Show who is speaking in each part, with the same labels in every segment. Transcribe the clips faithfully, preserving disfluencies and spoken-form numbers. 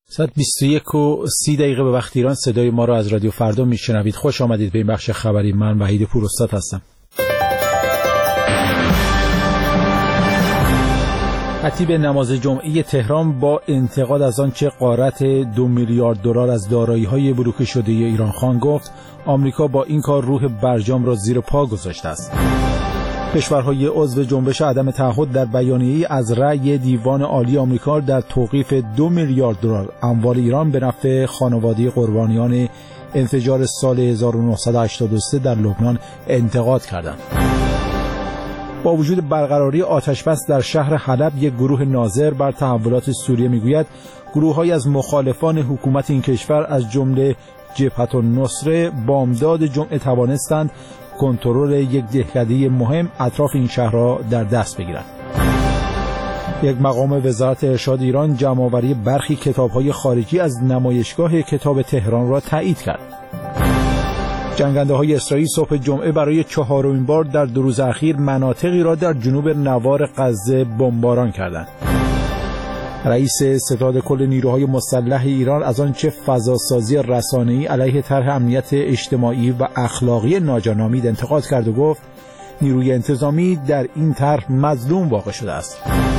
Speaker 1: ساعت بیست و یک و سی دقیقه به وقت ایران صدای ما را از رادیو فردا میشنوید. خوش آمدید به این بخش خبری. من وحید پوراستاد هستم. خطیب نماز جمعه تهران با انتقاد از آنچه غارت دو میلیارد دلار از دارایی‌های بلوکه شده ایران خان گفت آمریکا با این کار روح برجام را زیر پا گذاشته است. کشورهای عضو جنبش عدم تعهد در بیانیه‌ای از رأی دیوان عالی آمریکا در توقیف دو میلیارد دلار اموال ایران به نفع خانواده قربانیان انفجار سال هزار و نهصد و هشتاد و سه در لبنان انتقاد کردند. با وجود برقراری آتش‌بس در شهر حلب، یک گروه ناظر بر تحولات سوریه میگوید گروه‌هایی از مخالفان حکومت این کشور از جمله جبهة النصره بامداد جمعه توانستند کنترل یک دهکده مهم اطراف این شهر را در دست بگیرند. یک مقام وزارت ارشاد ایران جمع‌آوری برخی کتاب‌های خارجی از نمایشگاه کتاب تهران را تایید کرد. جنگنده‌های اسرائیل صبح جمعه برای چهارمین بار در دو روز اخیر مناطقی را در جنوب نوار غزه بمباران کردند. رئیس ستاد کل نیروهای مسلح ایران از آنچه فضاسازی رسانه‌ای علیه طرح امنیت اجتماعی و اخلاقی ناجا انتقاد کرد و گفت نیروی انتظامی در این طرح مظلوم واقع شده است.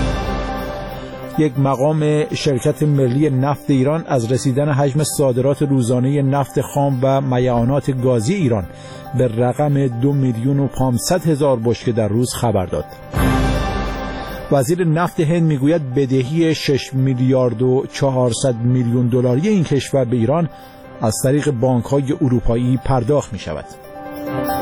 Speaker 1: یک مقام شرکت ملی نفت ایران از رسیدن حجم صادرات روزانه نفت خام و میعانات گازی ایران به رقم دو میلیون و پانصد هزار بشکه در روز خبر داد. وزیر نفت هند میگوید بدهی شش میلیارد و چهارصد میلیون دلاری این کشور به ایران از طریق بانک‌های اروپایی پرداخت می‌شود.